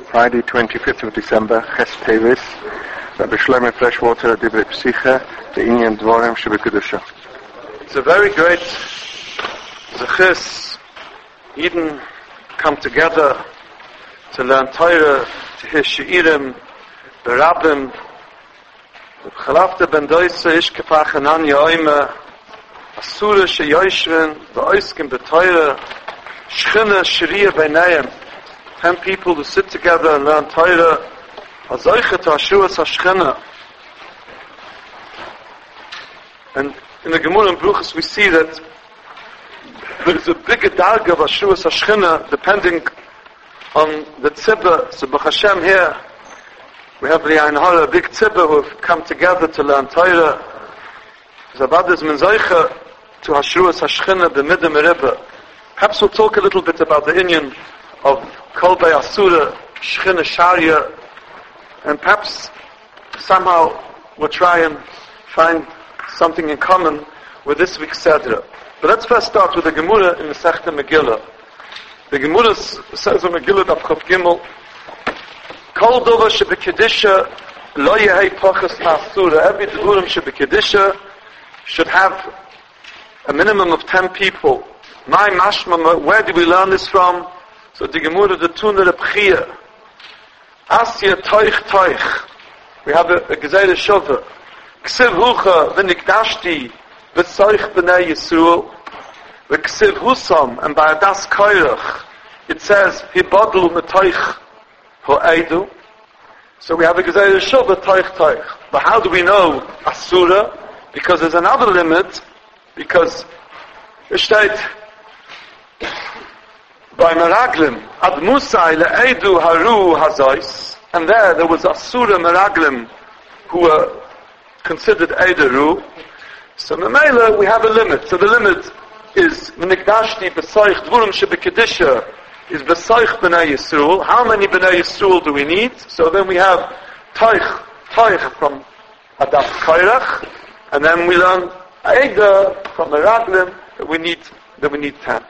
Friday, 25th of December, Ches Tevis, Rabbi Shlomo Freshwater, Divrei Psicha, the Inyan Dvorim Shebekudusha. It's a very great zechus. Eden come together to learn Torah, to hear She'irim, the Rabbim, the Chalafta ben Doisa, Ishkefa Chananya Oime, Asura Sheyoshvin, the Oiskim B'Torah, Shchina Shariah Beinayim. 10 people who sit together and learn Torah. Azoichet Hashuas HaShchina. And in the Gemara and Bruchas we see that there is a bigger darga of Hashuas HaShchina depending on the tzibah. So Baruch Hashem here we have the Ein Hara, a big tzibah who have come together to learn Torah. Zabad is Menzoicha to Hashuas HaShchina b'midah meribah. Perhaps we'll talk a little bit about the inyan of Kol Bei Asura, Shechina Sharia, and perhaps somehow we'll try and find something in common with this week's Sedra. But let's first start with the Gemara in the Masechta Megillah. The Gemara says in Megillah Daf Chof Gimel, Kol Dova Shebekidisha Lo Yehei Pochas Ma'asura. Every Devurim Shebekidisha should have a minimum of 10 people. My mashma, where do we learn this from? So the Gemara, the Tuna Rebchia, Asya Toich. We have a Gezeira Shova. Ksiv Hucha v'nikdashti v'tzoich b'nei Yisrael. V'ksiv Husam, and by Das Koirach, it says, Hibadlu m'toich ho'eidu. So we have a Gezeira Shova, Toich. But how do we know Asura? Because there's another limit, because it states, by Meraglim, Ad Musai le'edu haru hazois, and there was Asura Meraglim who were considered Eidaru. So Memela, we have a limit. So the limit is Menikdashti B'Soich Dvurim Shebekidisha is B'Soich B'nai Yisrael. How many B'nai Yisrael do we need? So then we have Toich from Adas Kairach, and then we learn Eida from Meraglim that we need 10.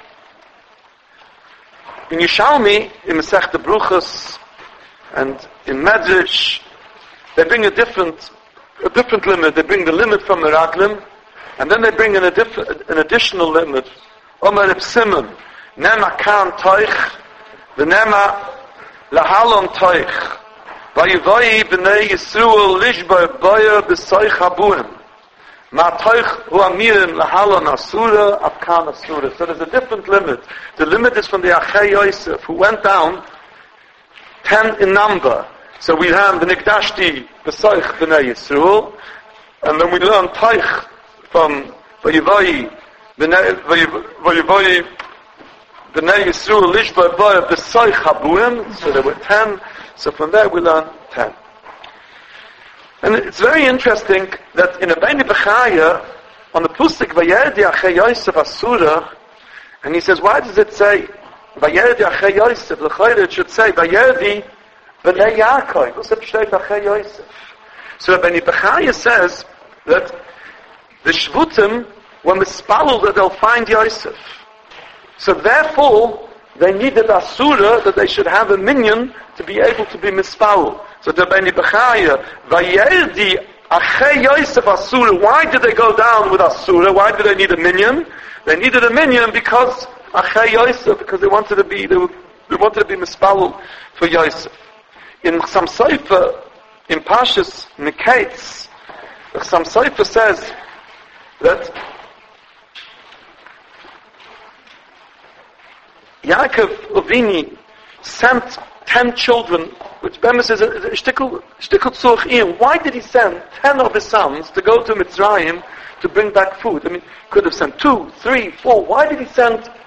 In Yishalmi, in Masechta Bruchas, and in Medrash, they bring a different limit. They bring the limit from Meraglim, and then they bring an additional limit. Omer Reb Simon, Nema Kan Toich, V'Nema Lahalon Toich, Vayivai B'nei Yisrael Lishba B'Oyer B'Soich Habuim. Ma'atoich hu amirim lahalon asura apkan asura. So there's a different limit. The limit is from the Achei Yosef, who went down 10 in number. So we have the Nikdashti B'Soich B'nei Yisrael, and then we learn Toich from Vayivai B'nei Yisrael Lishba B'Oyer B'Soich Habuim. So there were 10. So from there we learn 10. And it's very interesting that in a Beini Bechaya, on the Pusik, Vayerdi Achei Yosef Asura, and he says, why does it say, Vayerdi Achei Yosef? L'chayre, it should say, Vayerdi B'nei Yaakov. What's it say, Achei Yosef? So Beini Bechaya says that the Shvutim were mispalul that they'll find Yosef. So therefore, they needed Asura, that they should have a minion to be able to be mispalul. So the Beini Bechaya, Vayerdi Achei Yosef Asura. Why did they go down with Asura? Why did they need a minion? They needed a minion because Achei Yosef, because they wanted to be mispalul for Yosef. In Chassam Sofer, in Pashas Mekates, Chassam Sofer says that Yaakov Avinu sent 10 children, which Bemis is a shtickle tzurch iyum. Why did he send 10 of his sons to go to Mitzrayim to bring back food? I mean, could have sent 2, 3, 4. Why did he send 10?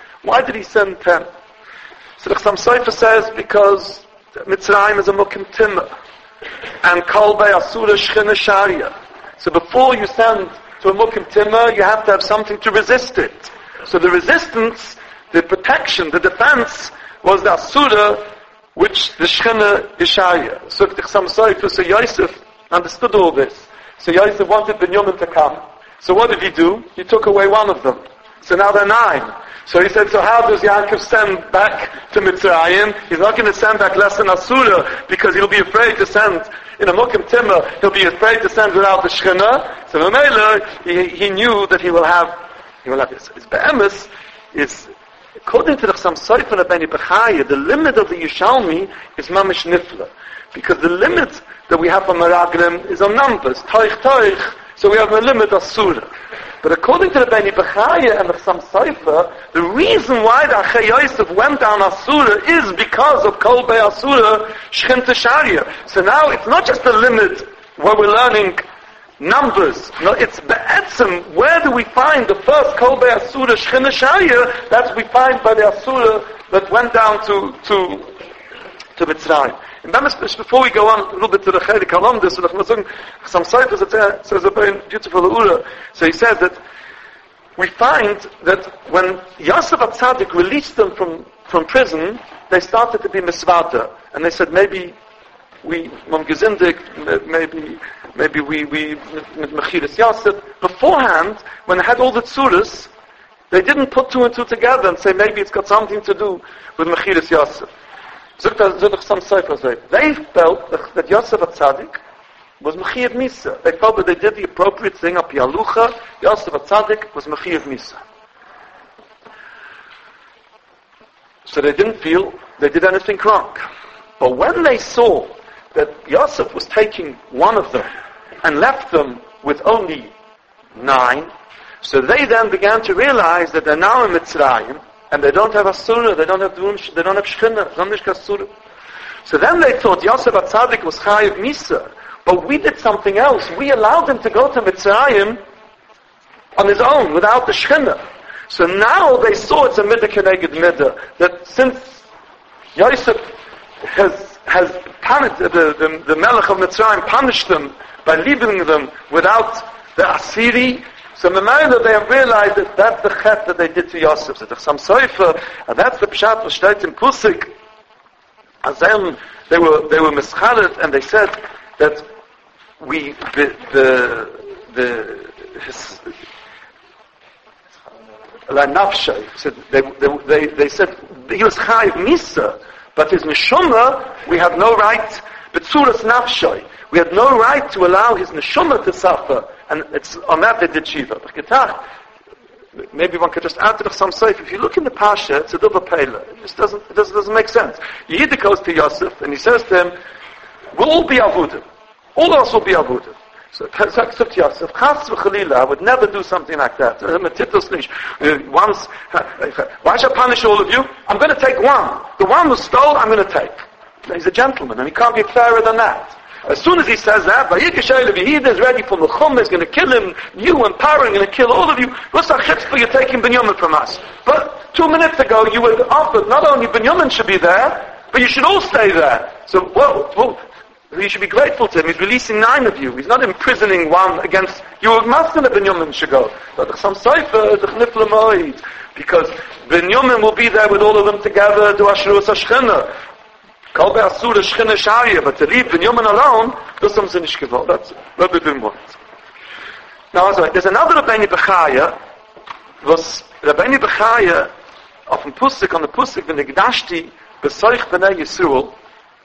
So the Chassam Sofer says, because Mitzrayim is a mukim timah, and Kol Bei Asura Shechina Sharia. So before you send to a mukim timah, you have to have something to resist it. So the resistance, the protection, the defense was the Asura, which the Shechina is Sharia. So the Chassam Sofer, so Yosef understood all this. So Yosef wanted Binyamin to come. So what did he do? He took away one of them. So now they're 9. So he said, so how does Yaakov send back to Mitzrayim? He's not going to send back less than Asura because he'll be afraid to send in a Mukim Timah. He'll be afraid to send without the Shekhinah. So Mamela, he knew that he will have this. His Be'emes is, according to the Chassam Sofer of Beni Bechaya, the limit of the Yishalmi is Mamish Nifla. Because the limit that we have for Meraglim is on numbers. Toich. So we have a limit of Surah. But according to the Beni Bechaya and the Chassam Sofer, the reason why the Achei Yosef went down Asura is because of Kol Bei Asura Shechin Tesharia. So now it's not just a limit where we're learning numbers. No, it's Be'etzim. Where do we find the first Kol Bei Asura Shechin Tesharia? That's we find by the Asura that went down to Mitzrayim. And before we go on a little bit to the Chelik Halomdus, some Seifers says a very beautiful Ura. So he said that we find that when Yosef HaTzadik released them from prison, they started to be misvada. And they said, maybe we, Gezindik, maybe we Mechiris Yosef. Beforehand, when they had all the tzuras, they didn't put 2 and 2 together and say, maybe it's got something to do with Mechiris Yosef. They felt that Yosef HaTzadik was Mechiyat Misa. They felt that they did the appropriate thing up Yalucha. Yosef HaTzadik was Mechiyat Misa. So they didn't feel they did anything wrong. But when they saw that Yosef was taking one of them and left them with only 9, so they then began to realize that they're now in Mitzrayim, and they don't have Asura, they don't have Shekhinah, they don't have Asura. So then they thought Yosef HaTzadik was Chayiv Misa, but we did something else. We allowed him to go to Mitzrayim on his own, without the Shekhinah. So now they saw it's a Midah Keneged Midah, that since Yosef has punished, the Melech of Mitzrayim punished them by leaving them without the Asiri, so Memela, they have realized that that's the chet that they did to Yosef. So the Chassam Sofer, and that's the pshat was steht in Pusik. As them, they were mischalet, and they said that they said he was chayiv misa, but his neshama we have no right. Betzuras nafshay, we had no right to allow his neshama to suffer. And it's on that they did Shiva. But maybe one could just add to the Chassam Sofer. If you look in the Pasha, it's a double payla. It doesn't make sense. Yehida goes to Yosef and he says to him, we'll all be Avudim. All of us will be Avudim. So Yosef, Chas v'chalila, I would never do something like that. Once, why should I punish all of you? I'm going to take one. The one who stole, I'm going to take. He's a gentleman and he can't be fairer than that. As soon as he says that, Vayikashayla is ready for Melchum, is going to kill him, you and Paro are going to kill all of you. What's our chutzpah, you're taking Binyamin from us? But 2 minutes ago you were offered, not only Binyamin should be there, but you should all stay there. So, you should be grateful to him. He's releasing 9 of you. He's not imprisoning one against, you must have Binyamin should go. But the Chassam Sofer, the Chnifla Moed, because Binyamin will be there with all of them together to Asheruas HaShechinah. Kol Bei Asura Shechinah Sharia, but to leave Binyamin alone, das haben sie nicht gewollt. That's what we didn't want. Now, there's another Rabbeinu Bechaya, was Rabbeinu Bechaya, auf dem Pusik, on the Pusik, when the Gdashti, Besoich B'nai Yisrael,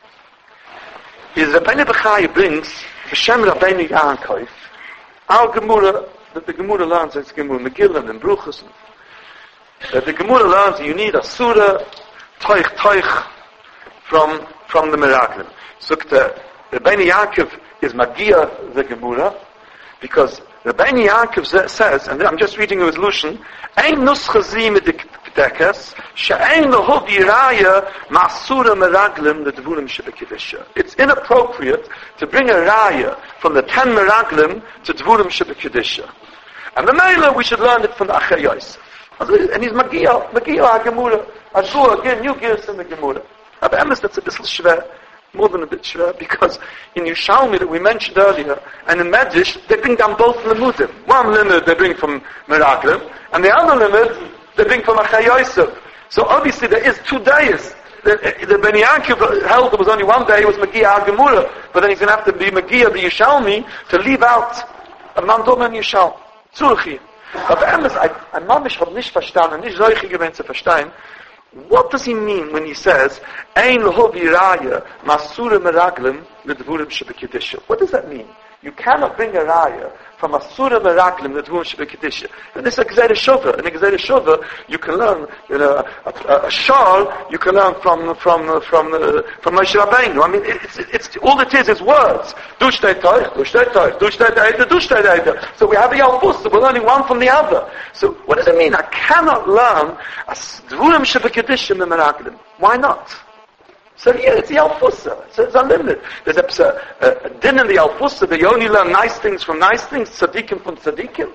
is Rabbeinu Bechaya brings, B'Shem Rabbeinu Yaakov, our Gemara, that the Gemara learns, it's Gemara Megillah and Bruchas, that the Gemara learns, you need Asura, Toich, from the Meraglim. So the Rabbeinu Yaakov is Magia the Gemara, because Rabbeinu Yaakov says, and I'm just reading his Lushan, Ein nuscha zi medekes, she'ein lehu b'yiraya ma'asura meraglim l'devurim shebekidisha. It's inappropriate to bring a raya from the 10 meraglim to devurim shebekidisha. And the Mela, we should learn it from the Achei Yosef. And he's Magia HaGemura. Azur, again, new gears in the Gemara. But Emes, that's a bit schwer, more than a bit schwer, because in Yushalmi that we mentioned earlier, and in Medrash, they bring down both limudim. One limud they bring from Meraglim, and the other limud they bring from Achei Yosef. So obviously there is 2 days. The Beni Yaakov held there was only 1 day, it was Magia HaGemura, but then he's going to have to be Magia the Yushalmi to leave out a Mandom and Yishal. Tzurchi. Aber ein Mamisch hat nicht verstanden, nicht solche gewähnt zu verstehen, what does he mean when he says, Ein lohovi raya, masura meraglim, ledvurim shebekidisha? What does that mean? You cannot bring a raya from Asura Meraglim that whom should be Kedisha. And this is a Gezerah Shova. In a Gezerah Shova, you can learn, a shal, you can learn from Moshe Rabbeinu. I mean, it's all it is words. Dushtei Toich, Dushtei Toich, Dushtei Eida, Dushtei Eida. So we have a Yalfus, we're learning one from the other. So what does it mean? I cannot learn Dvurim should be Kedisha Meraglim. Why not? So here it's the Alfusa. So it's unlimited. There's a din in the Alfusa that you only learn nice things from nice things, tzaddikim from tzaddikim.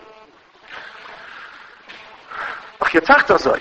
Ach, yetach azoi.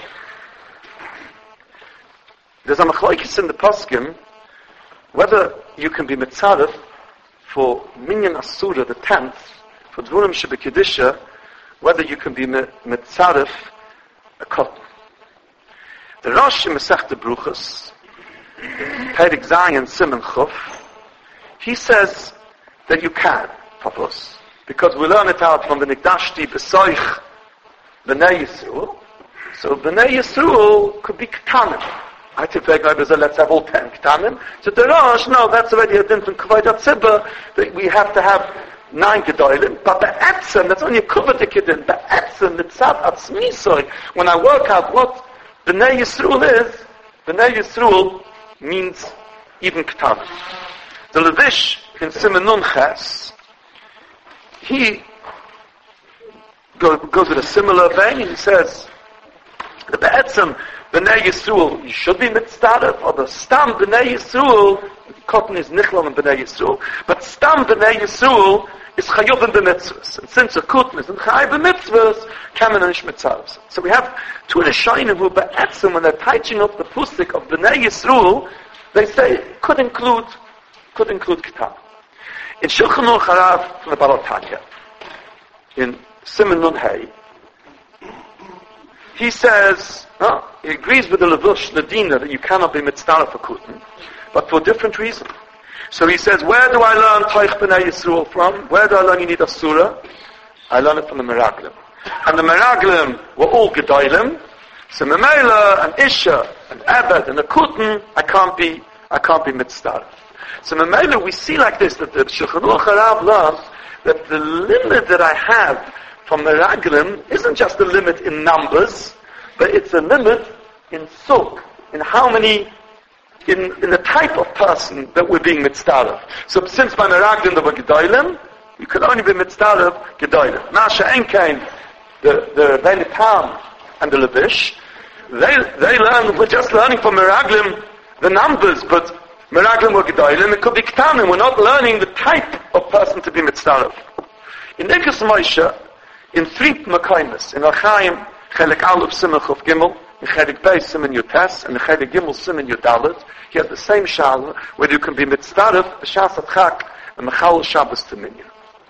There's a machlokes in the poskim whether you can be mitzaref for minyan asura, the 10th, for dvurim shebekidisha, whether you can be mitzaref a cotton. The Rosh in Masechta Bruchos, Perek Zayin Siman Chuf, he says that you can, Papos, because we learn it out from the Nikdashti B'Soich B'nai Yisrael. So B'nai Yisrael could be Ketanim. I think let's have all 10 Ketanim. So the Rosh, no, that's already a din from Kavaydat Tzibah, that we have to have 9 Gedolim, but the Etzem, that's only a Kuvadik Kedin, the Etzem, the Tzad Atzmisoy, when I work out what B'nai Yisrael is, B'nai Yisrael means even Ketanim. The Levish in Siman Nun Ches, he goes with a similar vein. He says, the Be'etzem B'nai Yisrael, you should be mitzdaref, or the Stam B'nai Yisrael, cotton is Nichlam and B'nai Yisrael, but Stam B'nai Yisrael is Chayov and B'mitzvahs. And since a cotton is in Chayav B'mitzvahs, Kamen and Ishmitzarevs. So we have two Rishayim who Be'etzem, when they're teaching up the Pusik of B'nai Yisrael, they say could include Ketan. In Shulchan Aruch Harav from the Baal Tanya, in Siman Nun Hey, he says, he agrees with the Levush, the Dina, that you cannot be mitzvah for Kutan, but for a different reason. So he says, where do I learn Toich B'nai Yisrael from? Where do I learn you need a surah? I learn it from the Meraglim. And the Meraglim were all Gedolim. So Memela and Isha and Abed and the Kutan, I can't be mitzvah. So Memela, we see like this, that the Shulchan Aruch Harav learns that the limit that I have from Meraglim isn't just a limit in numbers, but it's a limit in suk, in how many, in the type of person that we're being mitzvah. So since by Meraglim there were Gedolim, you can only be mitzvah Gedolim. Nasha Enkain, the Rebbeinu Tam and the Levish, they learn, we're just learning from Meraglim the numbers, but Meraglim were Gedolim, it could be Ketanim, we're not learning the type of person to be mitzvah. In Ekes Moshe, in 3 Makaimis, in Achaim, Chelik Aleph Siman Chuf Gimel, in Chelik Beis Siman Yotes, and in Chelik Gimel Siman Yodalet, he has the same shala, where you can be mitzvah, b'shas atchak, and mechal Shabbos to minyan.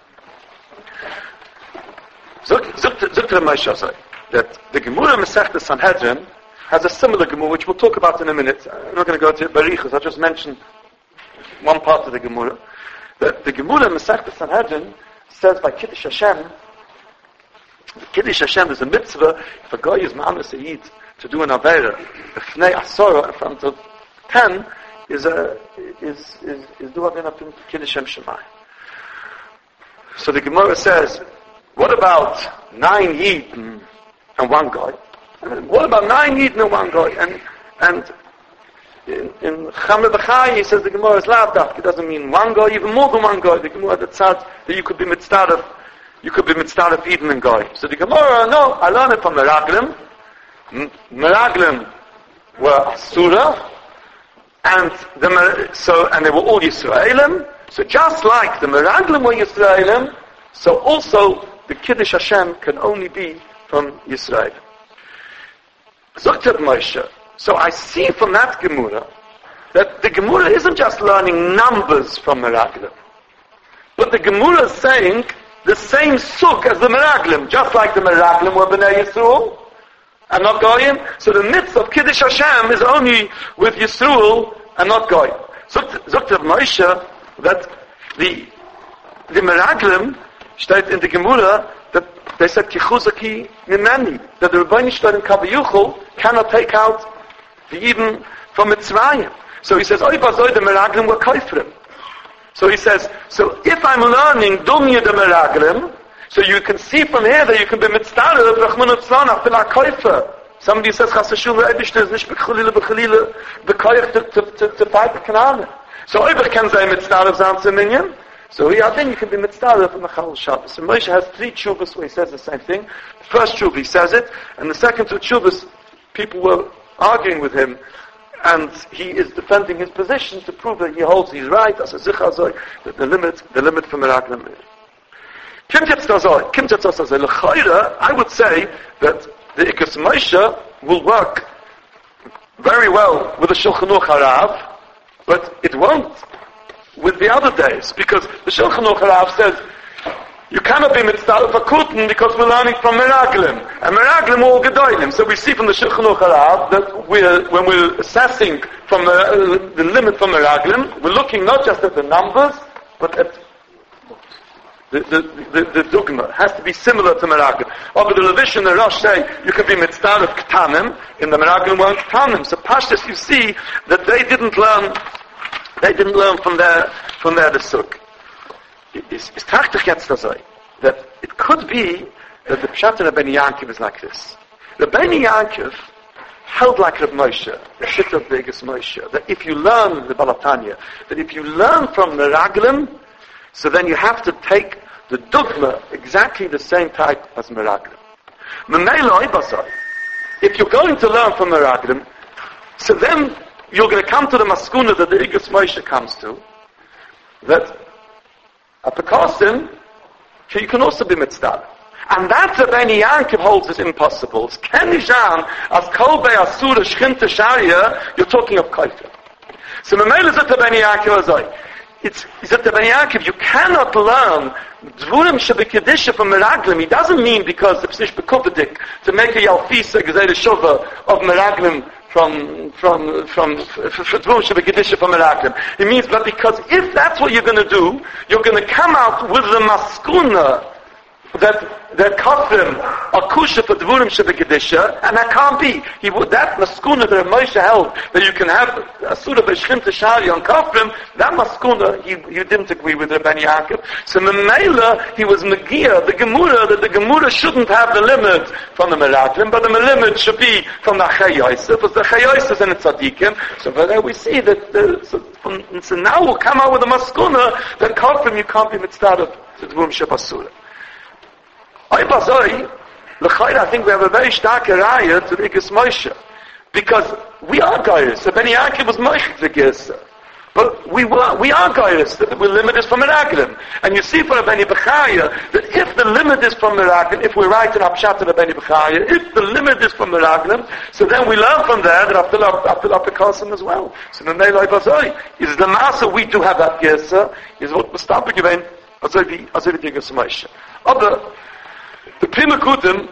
Zuk to Moshe that the Gemara Masechta Sanhedrin has a similar Gemara, which we'll talk about in a minute. I'm not going to go to Barichas, I'll just mention one part of the Gemara. The Gemara Masechta Sanhedrin says by Kiddush Hashem, Kiddush Hashem is a mitzvah if a guy is ma'anas a yid to do an avera b'fnei asora in front of 10 is do avera in Kiddush Hashem Shemai. So the Gemara says, what about 9 yid and 1 guy? What about 9 yid and 1 guy? And in Chamre B'chai he says the Gemara is lavdak. It doesn't mean 1 guy, even more than 1 guy. The Gemara that says that you could be mitzvah. You could be mitzvah Eden and Goy. So the Gemara, no, I learned it from Meraglim. Meraglim were Asura, and they were all Yisraelim. So just like the Meraglim were Yisraelim, so also the Kiddush Hashem can only be from Yisrael. Zoktav Moshe. So I see from that Gemara that the Gemara isn't just learning numbers from Meraglim, but the Gemara is saying the same suk as the Meraglim, just like the Meraglim were B'nai Yisrael and not Goyim. So the mitzvah of Kiddush Hashem is only with Yisrael and not Goyim. Zogt Moshe that the Meraglim steht in the Gemara that they said, Kichuzaki Mimeni, that the Rebbeinu Shlom Kaviyuchel cannot take out the Eden from Mitzrayim. So he says, Oy bazoy de meraglim were koifrim. So he says, so if I'm learning Dumya de meraglim, so you can see from here that you can be mitzdaref Rachman Utzlan after la koifer. Somebody says, Chasashul Eibishter is nicht bechalile bekoich to fight the Canaan. So Oiber can say mitzdaref Zanze Minyan. So then you can be mitzdaref in the Chal Shabbos. So Moshe has 3 tshuvas where he says the same thing. The first tshuva he says it, and the second 2 tshuvas people were arguing with him, and he is defending his position to prove that he holds he's right, as a zichazoi, that the limit for Meraglim is. I would say that the Ikas Moshe will work very well with the Shulchan Aruch Harav, but it won't with the other days, because the Shulchan Aruch Harav says you cannot be mitzvah for Kutin because we're learning from Meraglim, and Meraglim all Gedolim. So we see from the Shulchan Aruch Harav that when we're assessing from the limit from Meraglim, we're looking not just at the numbers, but at the dogma has to be similar to Meraglim. Over the Levish and the Rosh say you can be mitzvah of Ketanim, in the Meraglim weren't Ketanim. So Pashtas, you see that they didn't learn from their the Suk. It's trachtig jetzt so that it could be that the Pshat of Rabbeinu Yankiv is like this. Rabbeinu Yankiv held like Reb Moshe, the Shit of Be'egas Moshe, that if you learn the Balatanya, that if you learn from the Meraglim, so then you have to take the dogma exactly the same type as Meraglim. If you're going to learn from Meraglim, so then you're going to come to the Maskuna that the Igas Moshe comes to, that a Pekasim, you can also be mitzvah. And that Rabbeinu Yankiv holds is impossible. It's Kenishan, as Kolbe Asura Shchinte Sharia, you're talking of Kaifa. So Memel is at Rabbeinu Yankiv Azoi. It's at Rabbeinu Yankiv, you cannot learn Dvurim Shebekidisha from Meraglim. He doesn't mean because the Psish Bekupadik to make a Yalfisa Gezei Shova of Meraglim from Meraglim. It means, but because if that's what you're going to do, you're going to come out with the maskuna that kafrim are kusha for dvurim shebekidisha, and that can't be. That maskuna that Moshe held, that you can have a sort of a shchinte shari on kafrim, that maskuna he didn't agree with Rabbeinu Yaakov. So Memela, he was Megia, the Gemura shouldn't have the limit from the Meraglim, but the limit should be from the Chayyosef, because the Chayyosef and the Tzadikim. So there we see that, so now we'll come out with a maskuna that kafrim you can't be mitzvah to dvurim shebasura. I think we have a very stark raya to the Igas Moshe, because we are guys. So Rabbeinu Yankiv was Moshe the Gersa, but we are guys that we're limited from Meraglim. And you see for Rabbeinu Bechaya that if the limit is from Meraglim, if we write in Apshat of Rabbeinu Bechaya, if the limit is from Meraglim, so then we learn from there that after Apikosim as well. So the Neilai Bazoi is the Masa we do have that Gersa is what Mustafa given as the Igas Moshe. Other the Pri Mekudim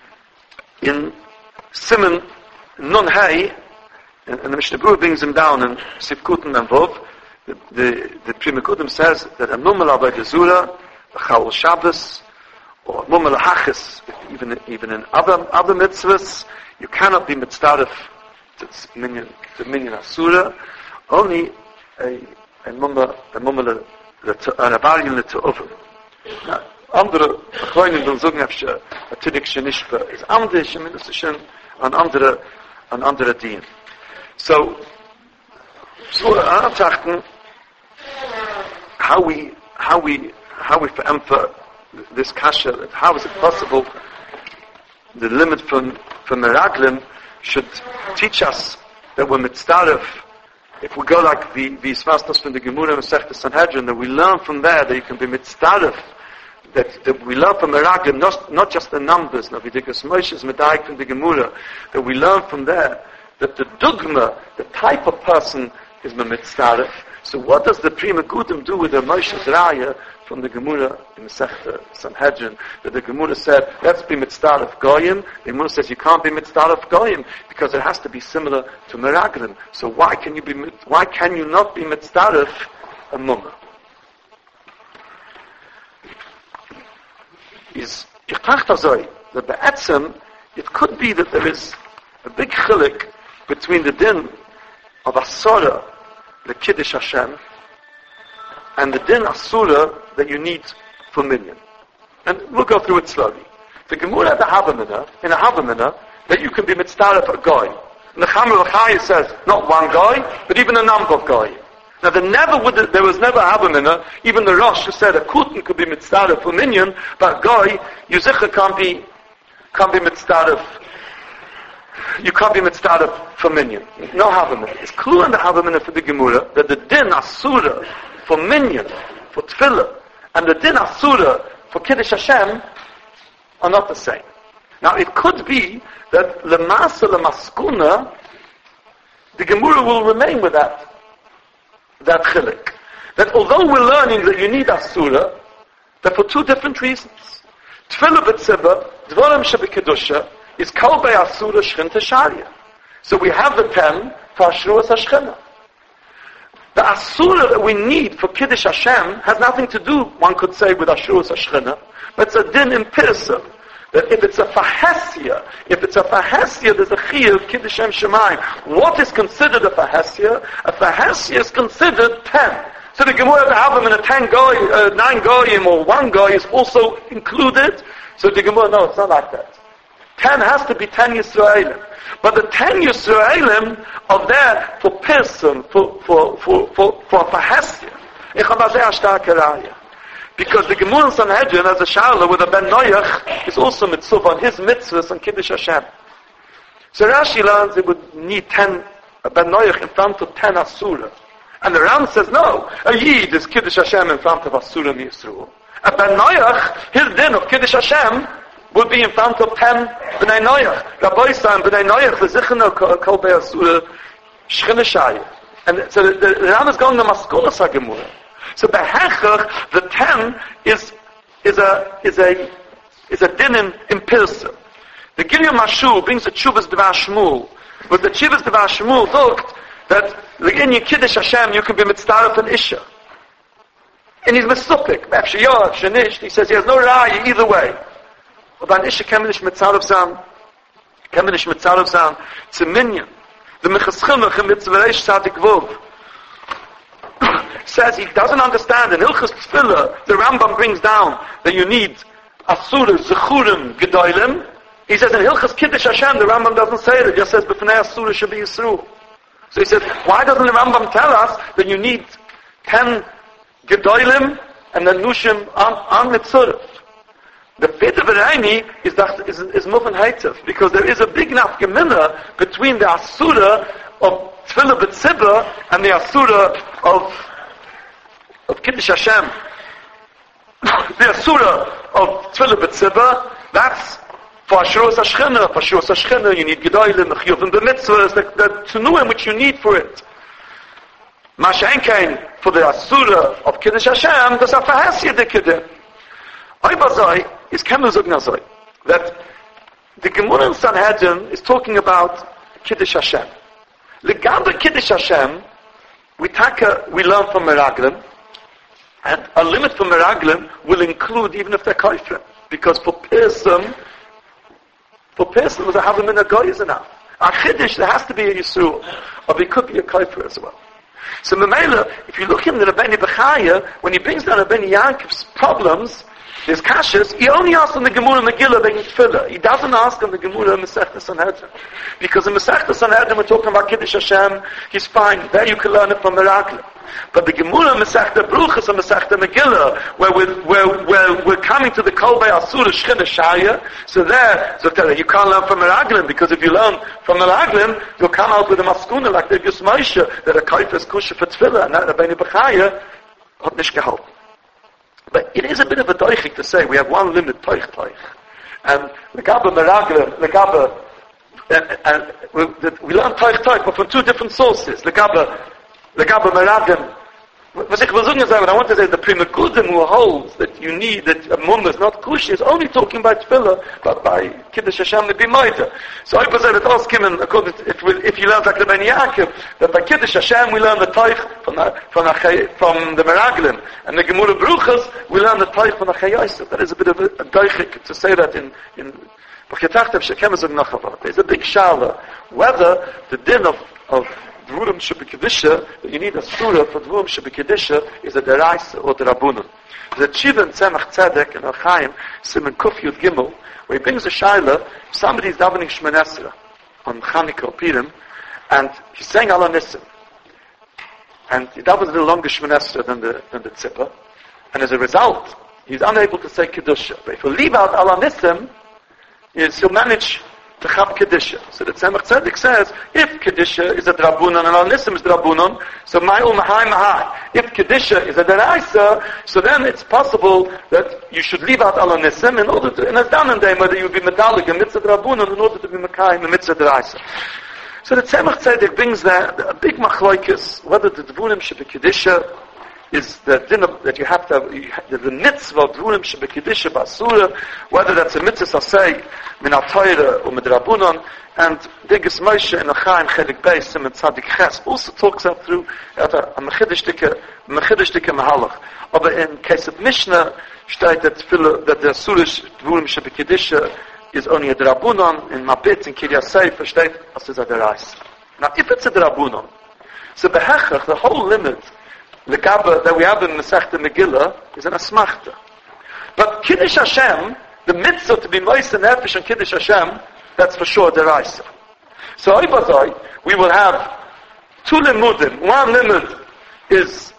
in Simon Nun Hay, and the Mishnah Berurah brings him down in Sifkuten and Vov. The Pri Mekudim says that a Mumala by the Zura, a Chal Shabbos, or Mumala Hachis, even in other mitzvahs, you cannot be mitzdaref to Minyan Asura. Only a Mumala Avaryin L'Te'ovim. Andere Achroinen will sagen, a Tiddiksche Nishpa is anders, zumindest an andere Dien. So antrachten how we verempfer this kasha. How is it possible the limit from Meraglim should teach us that we're mitzdaref. If we go like the Svastos from the Gemara and Masechta Sanhedrin, that we learn from there that you can be mitzdaref. That we learn from Meraglim, not just the numbers, Navidikas Moshe's Medaik from the Gemara, that we learn from there that the dogma, the type of person is Mitzdaref. So what does the Pri Mekudim do with the Moshe's Raya from the Gemara in the Sechta Sanhedrin? That the Gemara said, let's be Mitzdaref Goyim. The Gemara says you can't be Mitzdaref Goyim because it has to be similar to Meraglim. So why can you not be Mitzdaref a Mumma? Ich dachte so, that be'etzem, it could be that there is a big chilik between the din of Asura, the Kiddush Hashem, and the din Asura that you need for minyan. And we'll go through it slowly. The Gemara had in a Havamina, that you can be mitzvah for a guy. And the Chamar L'chaya says, not one guy, but even a number of guys. Now there was never a Havamina, even the Rosh who said a Kutin could be mitzvah for minyan, but a guy, Yuzicha can't be mitzvah. You can't be mitzvah for minyan. No Havamina. It's clear in the Havamina for the Gemara that the din Asura for minyan, for tefillah, and the din Asura for Kiddush Hashem are not the same. Now it could be that Lemasa Lemaskuna, the Gemara will remain with that chilik. That although we're learning that you need Asura, that for two different reasons. Tefillah b'tzibah, Dvarim shebekedusha, is Kol Asura Shchin Tesharya. So we have the 10 for Ashruas HaShchina. The Asura that we need for Kiddush Hashem has nothing to do, one could say, with Ashruas HaShchina, but it's a din in Pirsa. That if it's a Fahesya, there's a Chiyah of Kiddush Shem Shemayim. What is considered a Fahesya? A Fahesya is considered 10. So the Gemara have them in a 9 goyim or 1 goy is also included. So the Gemara, no, it's not like that. 10 has to be 10 Yisraelim. But the 10 Yisraelim are there for person, for Fahesya. Ich habe sehr starke Reihe. Because the Gemara in Sanhedrin has a Sharla with a Ben Noach is also mitzvah on his mitzvahs and Kiddush Hashem. So Rashi learns it would need 10, a Ben Noach in front of 10 Asura. And the Ram says no, a Yid is Kiddush Hashem in front of Asura and Yisrael. A Ben Noach, his din of Kiddush Hashem, would be in front of 10 B'nai Noach. Rabbi Sam, B'nai Noach, v'zichna kol be'asura, Shchina Shaya. And so the Ram is going to Maskola Sagemura. So the Hechach, the 10 is a din in Pilsa. The Gilyam Mashu brings the Chuvas Devar Shmuel. But the Chuvas Devar Shmuel looked that in your Kiddush Hashem you can be mitzvah and Isha. And he's misupik. He says he has no raya either way. But Isha kemenish mitzvah zam. It's a minyan. The Mechaschimach in Mitzvah Reish Tzadik Vov says he doesn't understand. In Hilchos Tefillah, the Rambam brings down that you need Asura, Zechurim, Gedolim. He says in Hilchos Kiddush Hashem, the Rambam doesn't say it. It just says, B'fnei Asura should be Yisru. So he says, why doesn't the Rambam tell us that you need 10 Gedolim and then Nushim on Mitzurif? The Feta V'Reini is Mufen Haitef, because there is a big nafkamina between the Asura of Tefillah B'tzibah and the Asura of Kiddush Hashem. The Asura of Tefillah B'tzibah, that's for Ashruas HaShchina. For Ashruas HaShchina, you need Gedolim, the Chiyuvim, the Mitzvahs, the Tenuim which you need for it. Mashenkein, for the Asura of Kiddush Hashem, there's a Fahesya Dikkedim. Oibazai is Kemuzug Nazai. That the Gemara in Sanhedrin is talking about Kiddush Hashem. Legabe Kiddush Hashem, we learn from Meraglim, and a limit for Meraglim will include even if they're Kaifrim. Because for Pirsim was a Havim in a Goy is enough. A Chiddush, there has to be a Yisrael, or it could be a Kaifir as well. So Memela, if you look in the Rabbeinu Bechaya, when he brings down Rabbeinu Yankov's problems, his kashas, he only asks on the Gemara Megillah being Tefillah. He doesn't ask on the Gemara Masechta Sanhedrin. Because in Masechta Sanhedrin we're talking about Kiddush Hashem, he's fine. There you can learn it from Meraglim. But the Gemara Masechta Bruchas and Masechta Megillah, where we're coming to the Kol Asura Shchina Shaya, so you can't learn from Meraglim, because if you learn from Meraglim, you'll come out with a Maskuna like the Yus Moshe, that a Kaif is Kusha for Tefillah, and that Rabbeinu Bechaya hat nicht gehalten. But it is a bit of a doichik to say we have one limit, toich. And Legabe Meraglim, we learn toich, but from two different sources. Legabe Meraglim, Was ich will sagen is, what I want to say, the Pri Megadim who holds that you need, that a mum is not kosher, is only talking by tefillah, but by Kiddush Hashem to be moiter. So I say that all skimming, according to, if you learn like the Ben Yaakov, that by Kiddush Hashem we learn the Teich from the Meraglim, and the Gemara Bruchas we learn the Teich from the Chayosef. That is a bit of a deichik to say that in there's a big shala whether the din of Dvurim Shebekidisha, that you need a surah for Dvurim Shebekidisha, is a deraisa or derabunan. The Chiva in Tzemach Tzedek in Al-Chaim, Simon Kuf Yud Gimel, where he brings a shaila, somebody is davening Shemon Esrei on Chanukah or Purim, and he's saying Ala Nisim. And he davens a little longer Shemon Esrei than the Tzipah, and as a result, he's unable to say Kedusha. But if you leave out Ala Nisim, he'll manage to have Kedusha. So the Tzemach Tzedek says, if Kedusha is a drabunan and Al-Nisim is drabunan, so ma'ul mahai. If Kedusha is a deraisa, so then it's possible that you should leave out Al-Nisim in order to, and as done in whether you be medalik and mitzvah drabunan in order to be mekayim and mitzvah deraisa. So the Tzemach Tzedek brings a big machlokes, whether the Dvurim Shebekidisha is the din that you have to have, the mitzvah of Dvurim Shebekidisha Basura, whether that's a mitzvah say min al-Torah or midrabunon, and Digas Moshe in Achaim Chelik Beis Simon Tzadik Ches also talks that through a mechidishtike mahalach. Aber in case of Mishnah steht that the Surish Dvurim Shebekidisha is only a drabunon. In Mabit in Kiryas Sefer steht as is a derais. Now if it's a drabunon, so behechach the whole limit that we have in Masechta Megillah is an asmachta. But Kiddush Hashem, the mitzvah to be moist and nefesh on Kiddush Hashem, that's for sure deraisa. So we will have two limudim. One limud is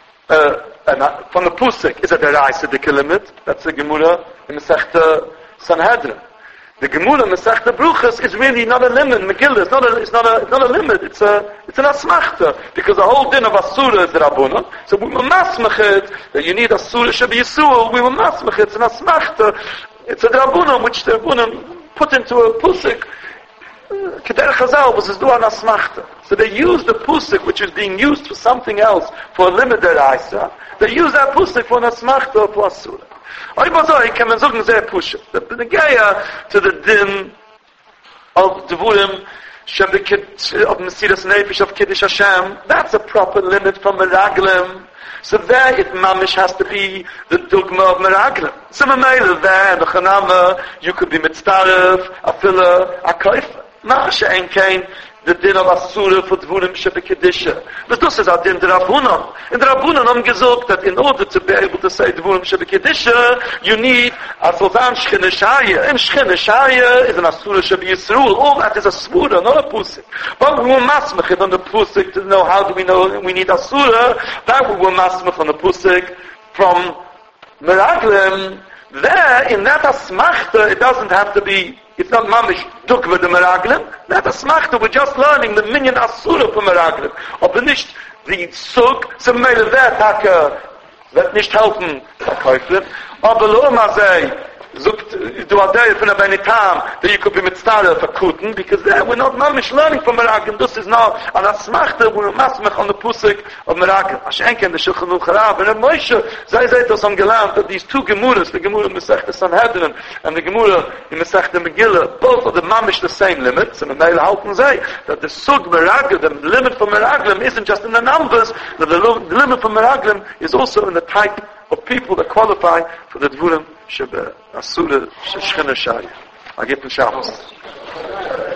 from the Pusik is a deraisa dika limud. That's the Gemara in Masechta Sanhedrin. The Gemara Masechta Bruchas is really not a limud. Megillah it's not a limud. It's an asmachta, because the whole din of asura is rabbanon. So we will masmach it that you need asura should be yisur. We will masmach it. It's an asmachta. It's a rabbanon which the rabbanon put into a pusik. Keder Chazal was do an asmachta. So they use the pusik which is being used for something else for a limud deraisa. They use that pusik for an asmachta or for asura. I can sagen sehr pushen. The Negaya to the din of Dvurim of Mesiras Nefesh of Kiddush Hashem, that's a proper limit from Meraglim. So there it mamish has to be the dogma of Meraglim. So Mamela there, the Chanama, you could be Mitztaref, Afila, Akaifa. Masha Enkain, the din of Asura for Dvurim Shebekidisha. But this is our din the Rabbunan. In the Rabbunan gesagt that in order to be able to say Dvurim Shebekidisha, you need Asozan Shcheneshaya. And Shcheneshaya is an Asura Shebi Yisrael. All that is a Svura, not a Pusik. But we will masmach it on the Pusik to know how do we know we need Asura. That we will masmach on the Pusik from Meraglim. There, in that Asmachta, it doesn't have to be, it's not mamish dukva de meraglim. That asmachta, we're just learning the minyan asura for meraglim. Aber nicht the sug, so meile der Taka, wird nicht helfen, verkäuflich. Aber lo mazei, sucht du adei von der Benitam, that you could be mitzvah for kuten, because there we're not mamish learning from meraglim. This is now an asmachta, we're masmach on the pusik of meraglim. Ashenke in the Shulchan Aruch Harav, and Moshe, sei das am gelernt, that these two gemuras, the gemura in Masechta Sanhedrin and the gemura in Masechta Megillah, both are the mamish the same limits, and the Meila halten say that the sug meraglim, the limit for meraglim isn't just in the numbers, that the limit for meraglim is also in the type of people that qualify for the Dvurim Shebe Asura Shechina Shaya. I give the Shabbos.